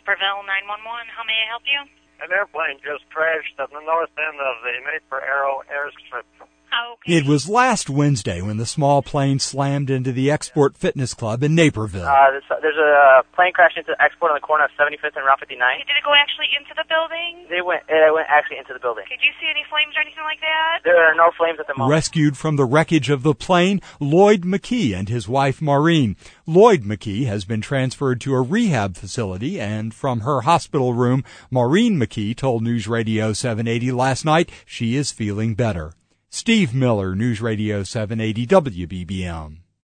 Naperville 911. How may I help you? An airplane just crashed at the north end of the Naper Aero airstrip. Okay. It was last Wednesday when the small plane slammed into the Export Fitness Club in Naperville. There's a plane crash into Export on the corner of 75th and Route 59. Did it go actually into the building? It went actually into the building. Did you see any flames or anything like that? There are no flames at the moment. Rescued from the wreckage of the plane, Lloyd McKee and his wife Maureen. Lloyd McKee has been transferred to a rehab facility, and from her hospital room, Maureen McKee told News Radio 780 last night she is feeling better. Steve Miller, News Radio 780 WBBM.